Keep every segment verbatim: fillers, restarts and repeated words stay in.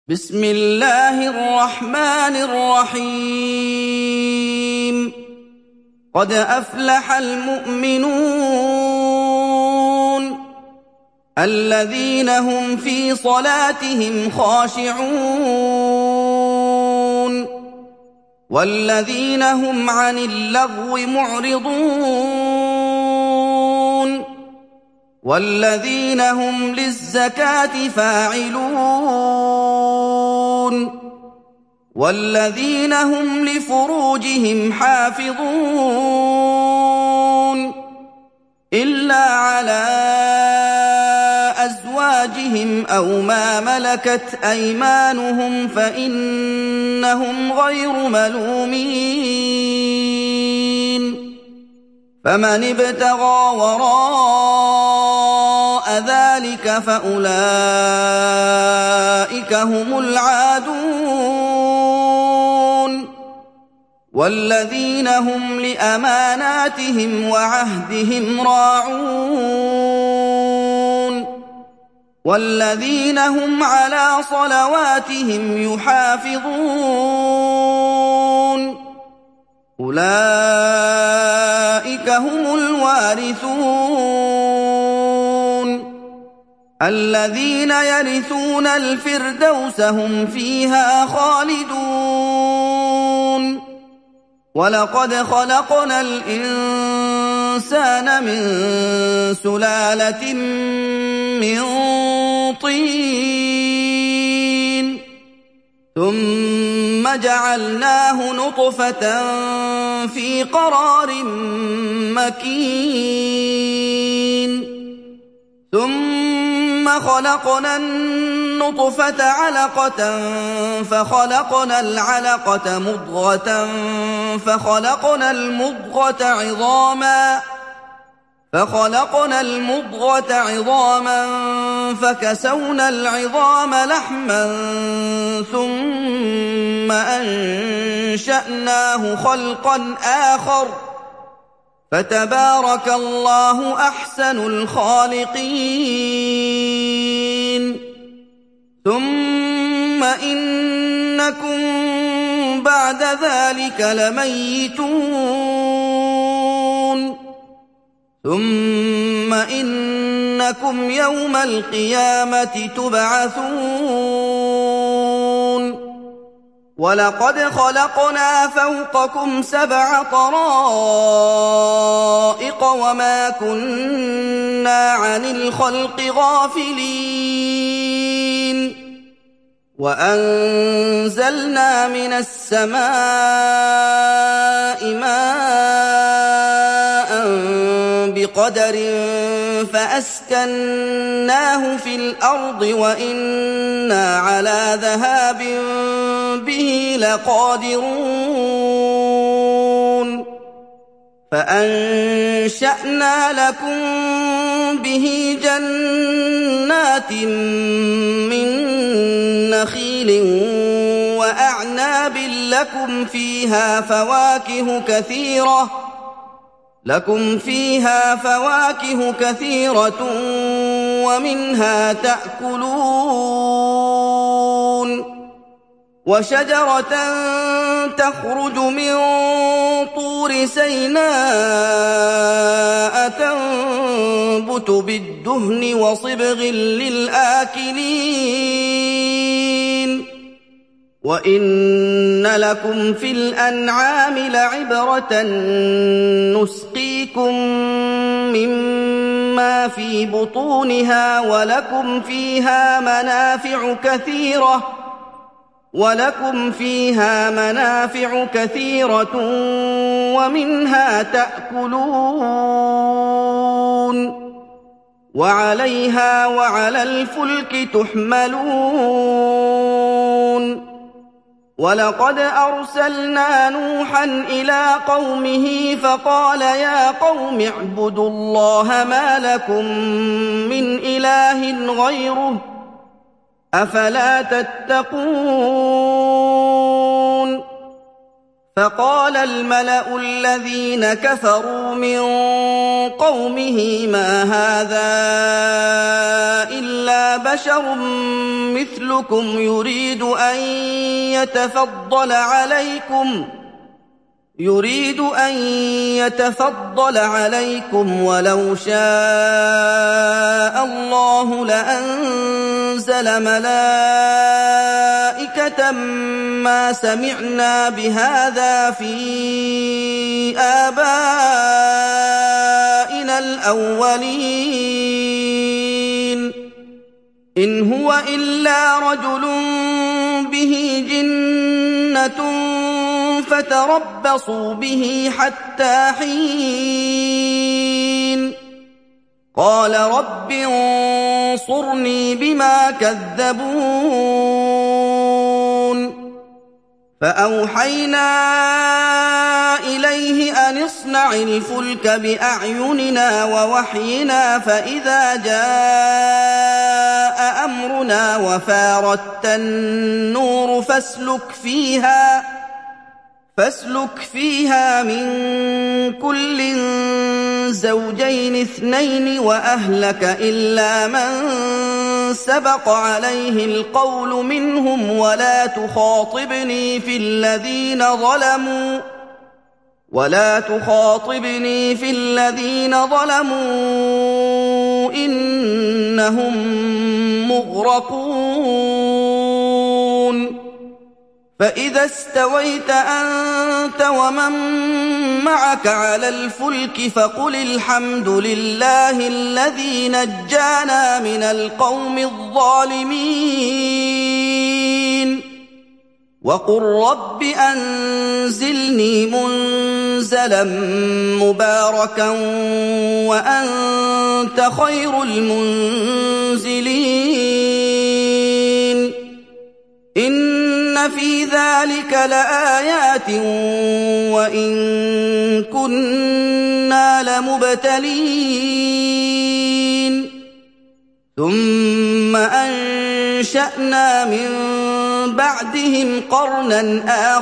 بسم الله الرحمن الرحيم قد أفلح المؤمنون الذين هم في صلاتهم خاشعون والذين هم عن اللغو معرضون والذين هم للزكاة فاعلون والذين هم لفروجهم حافظون إلا على أزواجهم أو ما ملكت أيمانهم فإنهم غير ملومين فمن ابتغى وراء ذلك فأولئك هم العادون والذين هم لأماناتهم وعهدهم راعون والذين هم على صلواتهم يحافظون أولئك هم الوارثون الذين يرثون الفردوس هم فيها خالدون ولقد خلقنا الإنسان من سلالة من طين ثم جعلناه نطفة في قرار مكين ثم خلقنا النطفة علقة فخلقنا العلقة مضغة فخلقنا المضغة عظاما فخلقنا المضغة عظاما فكسونا العظام لحما ثم أنشأناه خلقا آخر فتبارك الله أحسن الخالقين ثم إنكم بعد ذلك لميتون ثم إنكم يوم القيامة تبعثون ولقد خلقنا فوقكم سبع طرائق وما كنا عن الخلق غافلين وأنزلنا من السماء ماء بقدر فأسكناه في الأرض وإنا على ذهاب به لقادرون فأنشأنا لكم به جنات من نخيل وأعناب لكم فيها فواكه كثيرة لكم فيها فواكه كثيرة ومنها تأكلون وشجرة تخرج من طور سيناء تنبت بالدهن وصبغ للآكلين وإن لكم في الأنعام لعبرة نسقيكم مما في بطونها ولكم فيها منافع كثيرة ولكم فيها منافع كثيرة ومنها تأكلون وعليها وعلى الفلك تحملون ولقد أرسلنا نوحا إلى قومه فقال يا قوم اعبدوا الله ما لكم من إله غيره أفلا تتقون فقال الملأ الذين كفروا من قومه ما هذا إلا إلا بشر مثلكم يريد أن يتفضل عليكم يريد أن يتفضل عليكم ولو شاء الله لأنزل ملائكة ما سمعنا بهذا في آبائنا الأولين إن هو إلا رجل به جنة فتربصوا به حتى حين قال رب انصرني بما كذبون فأوحينا إليه أن اصنع الفلك بأعيننا ووحينا فإذا جاء أمرنا وفاردت النور فاسلك فيها فاسلك فيها من كل زوجين اثنين وأهلك إلا من سبق عليه القول منهم ولا تخاطبني في الذين ظلموا ولا تخاطبني في الذين ظلموا إنهم مغرقون فإذا استويت أنت ومن معك على الفلك فقل الحمد لله الذي نجانا من القوم الظالمين وقل رب أنزلني منزلا مباركا وأنت خير المنزلين إن في ذلك لآيات وإن كنا لمبتلين ثم أنشأنا من بعدهم قرنا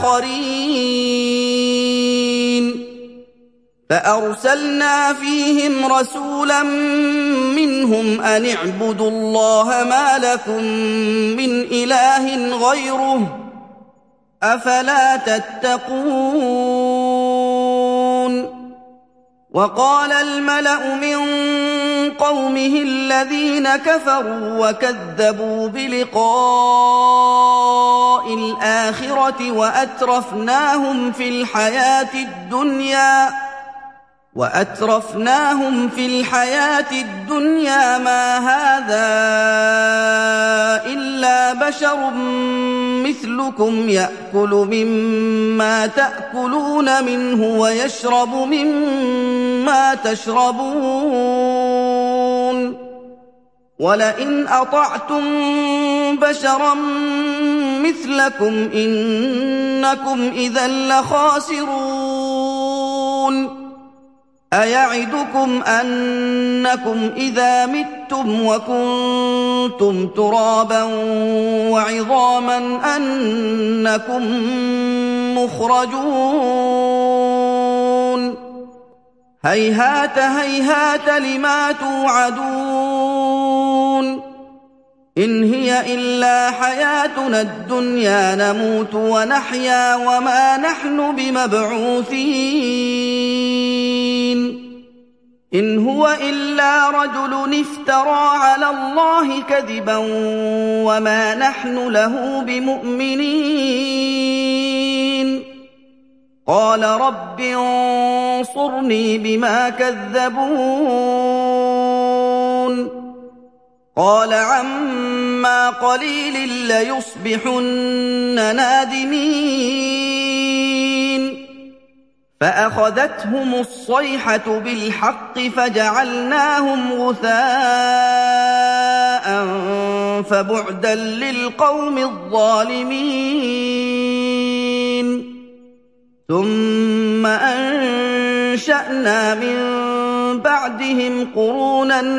آخرين فأرسلنا فيهم رسولا منهم أن اعبدوا الله ما لكم من إله غيره أفلا تتقون وقال الملأ من قومه الذين كفروا وكذبوا بلقاء الآخرة وأترفناهم في الحياة الدنيا وأترفناهم في الحياة الدنيا ما هذا إلا بشر مثلكم يأكل مما تأكلون منه ويشرب مما تشربون ولئن أطعتم بشرا مثلكم إنكم إذا لخاسرون أيعدكم أنكم إذا متم وكنتم ترابا وعظاما أنكم مخرجون هيهات هيهات لما توعدون إن هي إلا حياتنا الدنيا نموت ونحيا وما نحن بمبعوثين إن هو إلا رجل افترى على الله كذبا وما نحن له بمؤمنين قال رب انصرني بما كذبون قال عما قليل ليصبحن نادمين فأخذتهم الصيحة بالحق فجعلناهم غثاء فبعدا للقوم الظالمين ثم أنشأنا من بعدهم قرونا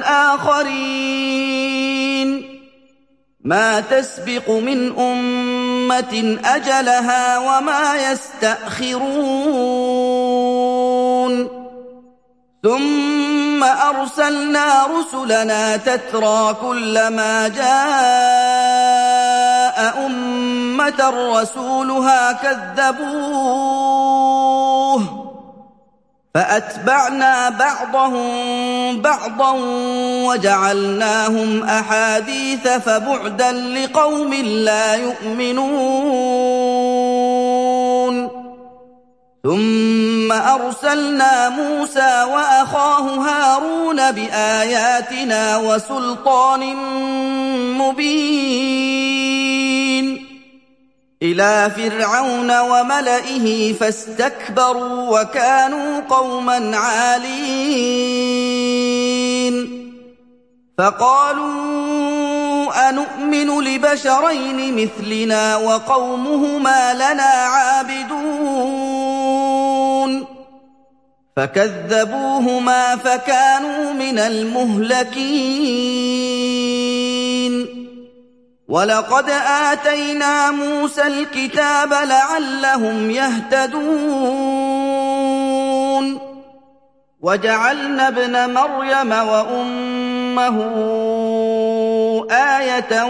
آخرين ما تسبق من أمة أجلها وما يستأخرون ثم ثم أرسلنا رسلنا تترى كلما جاء أمة رسولها كذبوه فأتبعنا بعضهم بعضا وجعلناهم أحاديث فبعدا لقوم لا يؤمنون ثم أرسلنا موسى وأخاه هارون بآياتنا وسلطان مبين إلى فرعون وملئه فاستكبروا وكانوا قوما عالين فقالوا أنؤمن لبشرين مثلنا وقومهما لنا عابدون فكذبوهما فكانوا من المهلكين ولقد آتينا موسى الكتاب لعلهم يهتدون وجعلنا ابن مريم وأمه آية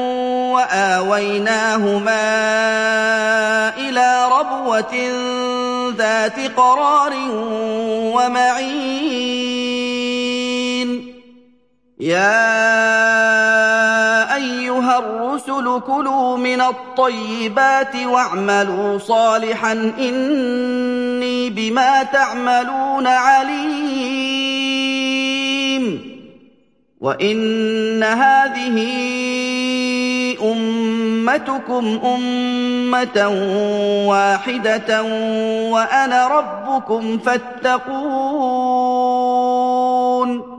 وآويناهما إلى ربوة ذات قرار ومعين يا أيها الرسل كلوا من الطيبات واعملوا صالحا إني بما تعملون عليم وإن هذه أمتكم أمة واحدة وأنا ربكم فاتقون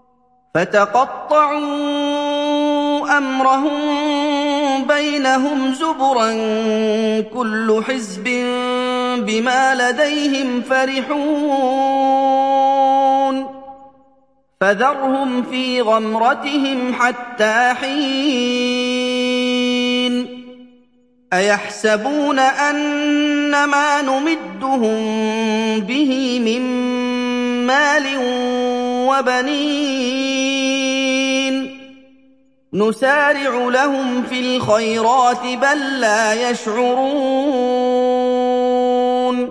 فتقطعوا أمرهم بينهم زبرا كل حزب بما لديهم فرحون فذرهم في غمرتهم حتى حين أيحسبون أن ما نمدهم به من مال وبنين نسارع لهم في الخيرات بل لا يشعرون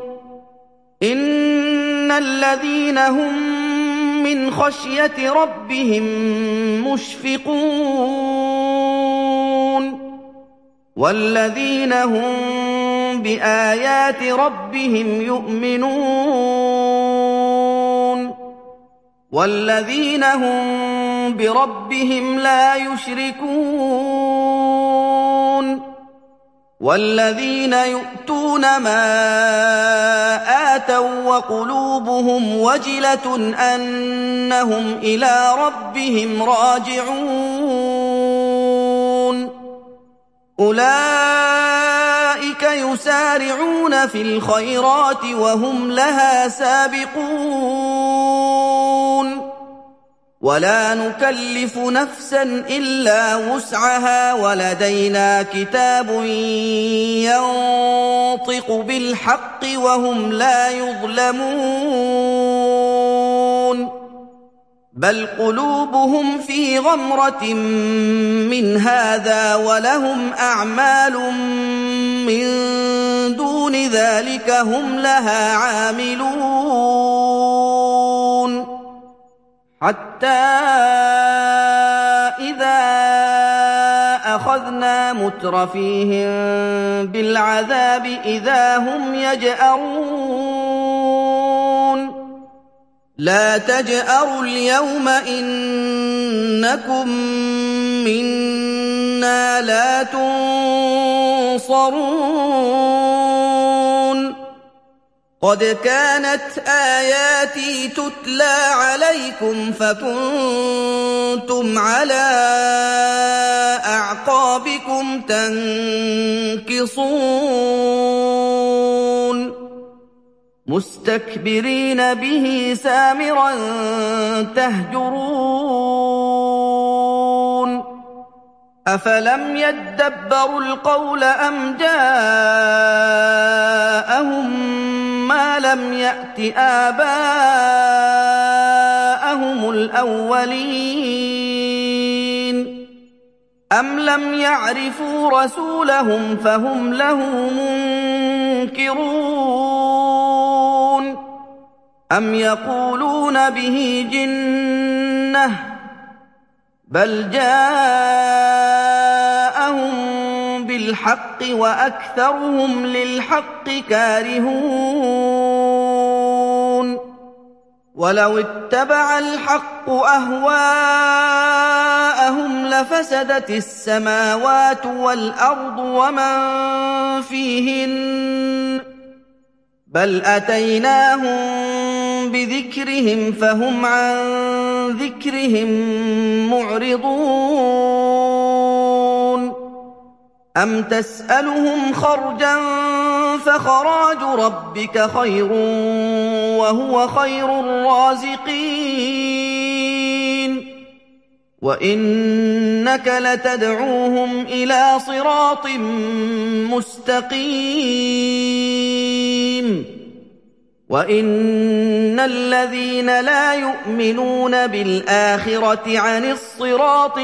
إن الذين هم من خشية ربهم مشفقون والذين هم بآيات ربهم يؤمنون والذين هم بربهم لا يشركون والذين يؤتون ما آتوا وقلوبهم وجلة أنهم إلى ربهم راجعون أولئك يسارعون في الخيرات وهم لها سابقون ولا نكلف نفسا إلا وسعها ولدينا كتاب ينطق بالحق وهم لا يظلمون بل قلوبهم في غمرة من هذا ولهم أعمال من دون ذلك هم لها عاملون حتى إذا أخذنا مترفيهم بالعذاب إذا هم يجأرون لا تجأروا اليوم إنكم منا لا تنصرون قد كانت آياتي تتلى عليكم فكنتم على أعقابكم تنكصون مستكبرين به سامرا تهجرون أفلم يدبروا القول أم جاءهم ما لم يأت آباءهم رسلهم الأولين أم لم يعرفوا رسولهم فهم له منكرون أم يقولون به جنة بل جاءهم بالحق وأكثرهم للحق كارهون ولو اتبع الحق أهواءهم لفسدت السماوات والأرض ومن فيهن بل أتيناهم بذكرهم فهم عن ذكرهم معرضون أم تسألهم خرجا فخراج ربك خير وهو خير الرازقين وإنك لتدعوهم إلى صراط مستقيم وإن الذين لا يؤمنون بالآخرة عن الصراط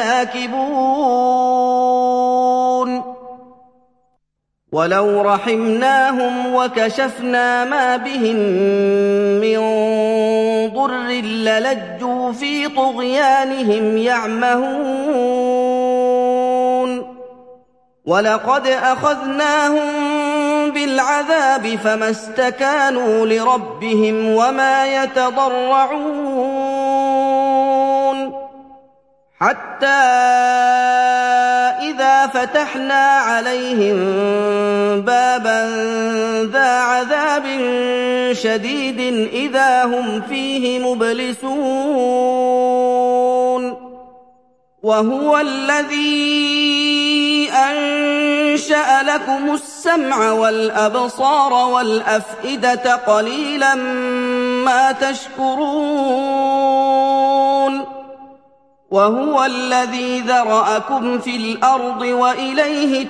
لناكبون ولو رحمناهم وكشفنا ما بهم من ضر للجوا في طغيانهم يعمهون ولقد أخذناهم بالعذاب فما استكانوا لربهم وما يتضرعون حتى إذا فتحنا عليهم بابا ذا عذاب شديد إذا هم فيه مبلسون وهو الذي أنشأ لكم السمع والأبصار والأفئدة قليلا ما تشكرون وهو الذي ذرأكم في الأرض وإليه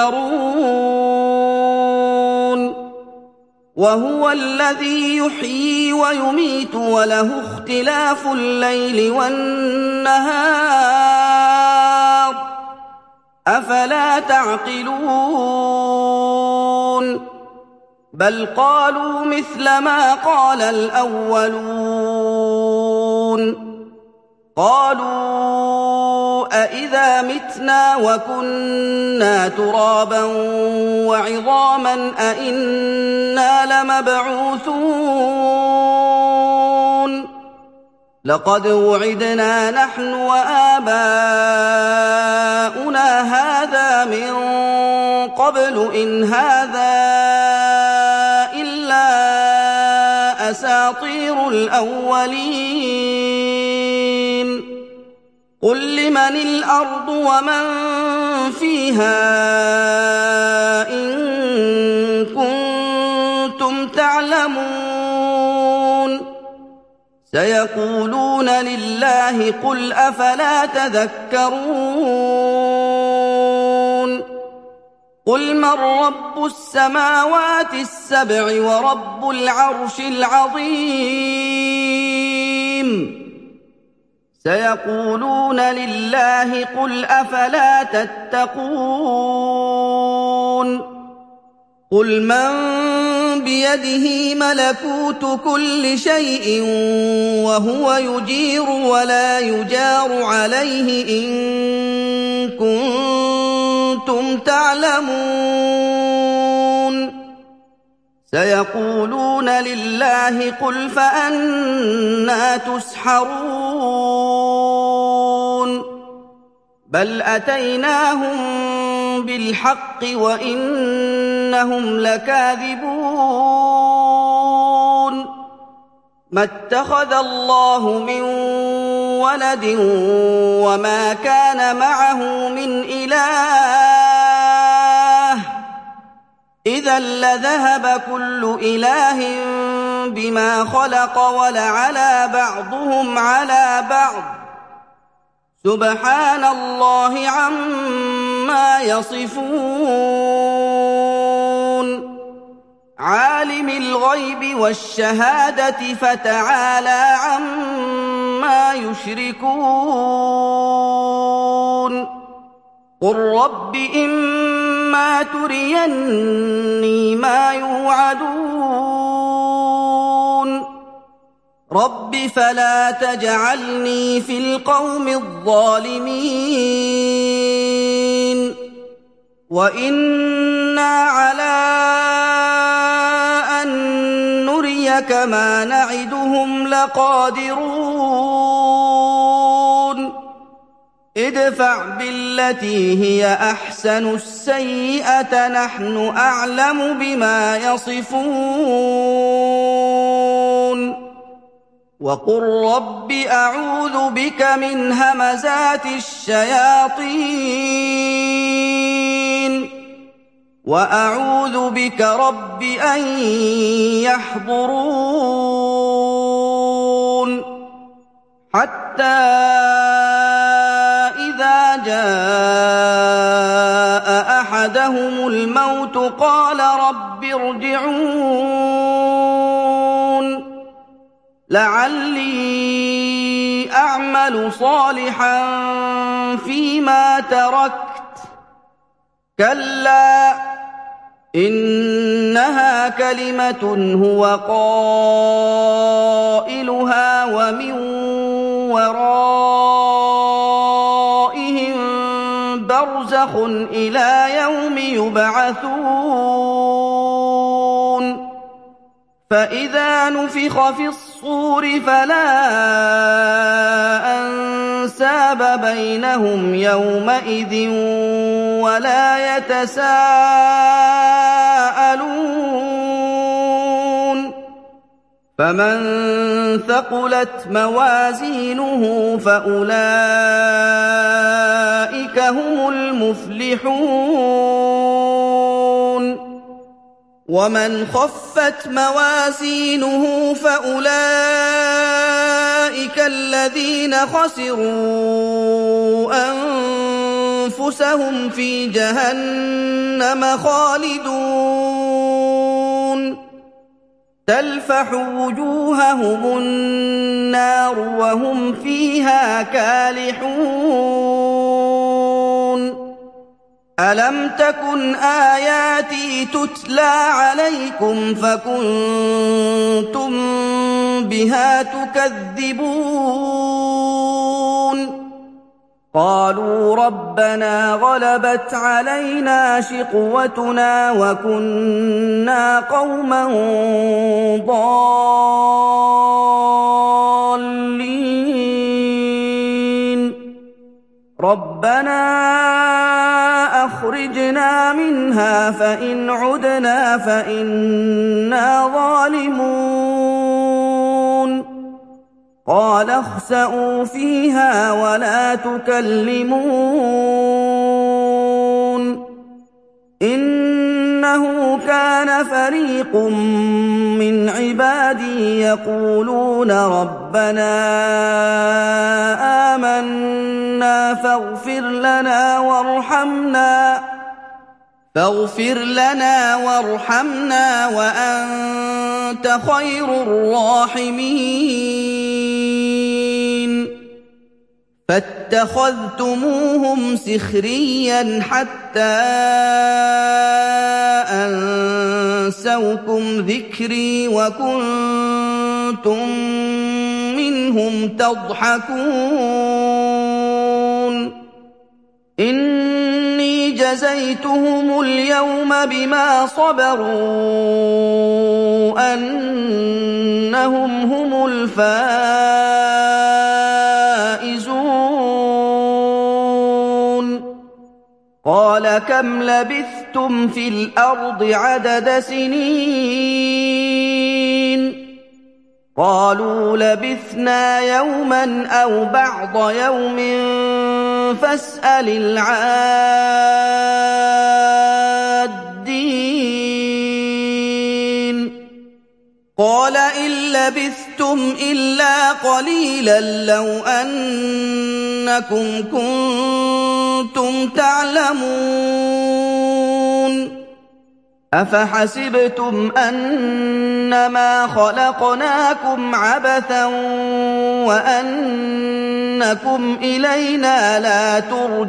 تحشرون وهو الذي يحيي ويميت وله اختلاف الليل والنهار أفلا تعقلون بل قالوا مثل ما قال الأولون قالوا أإذا متنا وكنا ترابا وعظاما أإنا لمبعوثون لقد وعدنا نحن وآباؤنا هذا من قبل إن هذا إلا أساطير الأولين قل لمن الأرض ومن فيها إن كنتم تعلمون سيقولون لله قل أفلا تذكرون قل من رب السماوات السبع ورب العرش العظيم سيقولون لله قل أفلا تتقون قل من بيده ملكوت كل شيء وهو يجير ولا يجار عليه إن كنتم تعلمون سيقولون لله قل فأنى تسحرون بل أتيناهم بالحق وإنهم لكاذبون ما اتخذ الله من ولد وما كان معه من إله إذا لذهب كل إله بما خلق ولعلى بعضهم على بعض سبحان الله عما يصفون عالم الغيب والشهادة فتعالى عما ما يشركون قل رب إما تريني ما يوعدون رب فلا تجعلني في القوم الظالمين وإنا على أن نريك ما نعدهم لقادرون ادفع بالتي هي أحسن السيئة نحن أعلم بما يصفون وقل رب أعوذ بك من همزات الشياطين وأعوذ بك رب أن يحضرون حتى إذا جاء أحدهم الموت قال رب ارجعون لعلي أعمل صالحا فيما تركت كلا إنها كلمة هو قائلها ومن ورائهم برزخ إلى يوم يبعثون فإذا نفخ في الصور فلا أنساب بينهم يومئذ ولا يتساءلون فمن ثقلت موازينه فأولئك هم المفلحون ومن خفت موازينه فأولئك الذين خسروا أنفسهم في جهنم خالدون تلفح وجوههم النار وهم فيها كالحون ألم تكن آياتي تتلى عليكم فكنتم بها تكذبون قالوا ربنا غلبت علينا شقوتنا وكنا قوما ضالين ربنا أخرجنا منها فإن عدنا فإنا ظالمون قال اخسئوا فيها ولا تكلمون إنه كان فريق من عبادي يقولون ربنا آمنا فاغفر لنا وارحمنا فاغفر لنا وارحمنا وأنت خير الراحمين فاتخذتموهم سخريا حتى أنسوكم ذكري وكنتم منهم تضحكون إني جزيتهم اليوم بما صبروا أنهم هم الفائزون قال كم لبثتم في الأرض عدد سنين قالوا لبثنا يوما أو بعض يوم فاسأل العادين قال إن لبثتم إلا قليلا لو أنكم كنتم تعلمون أَفَحَسِبْتُمْ أَنَّمَا خَلَقْنَاكُمْ عَبَثًا وَأَنَّكُمْ إِلَيْنَا لَا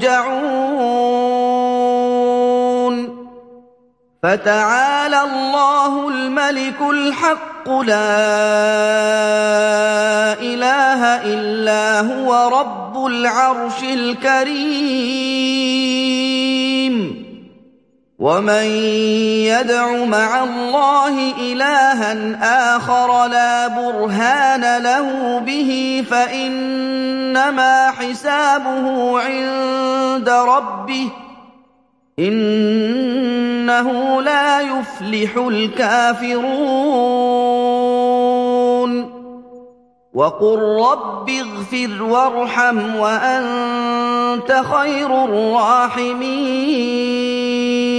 تُرْجَعُونَ فَتَعَالَى اللَّهُ الْمَلِكُ الْحَقُّ لَا إِلَٰهَ إِلَّا هُوَ رَبُّ الْعَرْشِ الْكَرِيمِ وَمَن يَدْعُ مَعَ اللَّهِ إِلَٰهًا آخَرَ لَا بُرْهَانَ لَهُ بِهِ فَإِنَّمَا حِسَابُهُ عِندَ رَبِّهِ ۚ إِنَّهُ لَا يُفْلِحُ الْكَافِرُونَ وَقُل رَّبِّ اغْفِرْ وَارْحَمْ وَأَنتَ خَيْرُ الرَّاحِمِينَ